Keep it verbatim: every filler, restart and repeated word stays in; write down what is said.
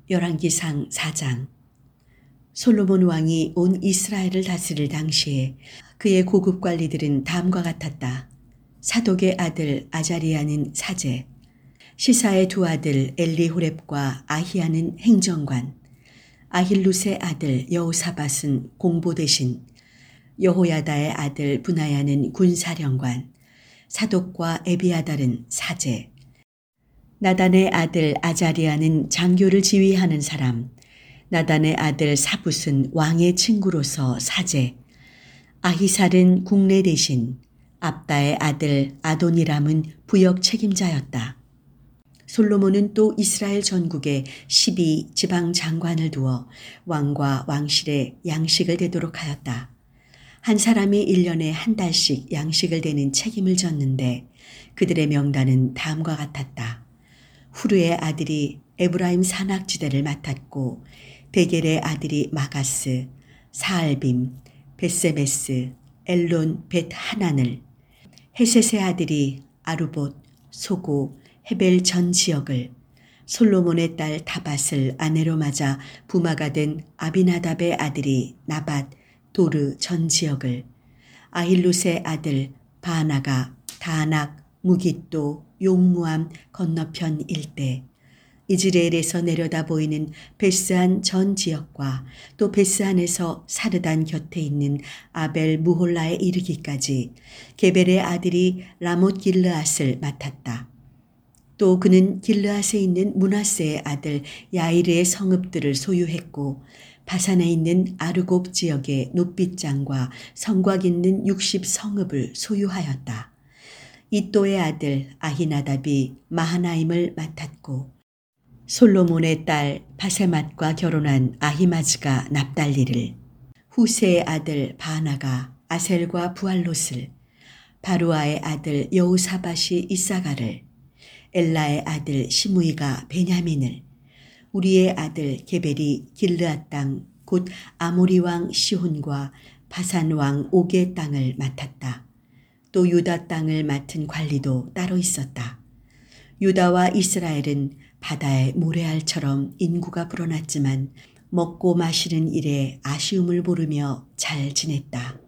열왕기상 사 장. 솔로몬 왕이 온 이스라엘을 다스릴 당시에 그의 고급 관리들은 다음과 같았다. 사독의 아들 아자리아는 사제, 시사의 두 아들 엘리호렙과 아히야는 행정관, 아힐룻의 아들 여호사밧은 공보대신, 여호야다의 아들 분하야는 군사령관, 사독과 에비아달은 사제, 나단의 아들 아자리아는 장교를 지휘하는 사람, 나단의 아들 사붓은 왕의 친구로서 사제, 아히살은 국내 대신, 압다의 아들 아도니람은 부역 책임자였다. 솔로몬은 또 이스라엘 전국에 십이 지방 장관을 두어 왕과 왕실에 양식을 대도록 하였다. 한 사람이 일 년에 한 달씩 양식을 대는 책임을 졌는데 그들의 명단은 다음과 같았다. 후르의 아들이 에브라임 산악지대를 맡았고 데겔의 아들이 마가스, 사알빔, 벳세메스, 엘론 벳 하난을, 헤셋의 아들이 아루봇, 소고, 헤벨 전 지역을, 솔로몬의 딸 다밧을 아내로 맞아 부마가 된 아비나답의 아들이 나밧, 도르 전 지역을, 아힐룻의 아들 바나가 다낙, 무깃도, 용무암 건너편 일대, 이즈레엘에서 내려다 보이는 베스안 전 지역과 또 베스안에서 사르단 곁에 있는 아벨 무홀라에 이르기까지 게벨의 아들이 라못 길르앗을 맡았다. 또 그는 길르앗에 있는 므낫세의 아들 야이르의 성읍들을 소유했고 바산에 있는 아르곱 지역의 놋빛장과 성곽 있는 육십 성읍을 소유하였다. 이또의 아들 아히나답이 마하나임을 맡았고 솔로몬의 딸 바세맛과 결혼한 아히마즈가 납달리를, 후세의 아들 바나가 아셀과 부알롯을, 바루아의 아들 여호사밧이 이사가를, 엘라의 아들 시므이가 베냐민을, 우리의 아들 게벨이 길르앗 땅 곧 아모리 왕 시혼과 바산 왕 옥의 땅을 맡았다. 또 유다 땅을 맡은 관리도 따로 있었다. 유다와 이스라엘은 바다의 모래알처럼 인구가 불어났지만 먹고 마시는 일에 아쉬움을 모르며 잘 지냈다.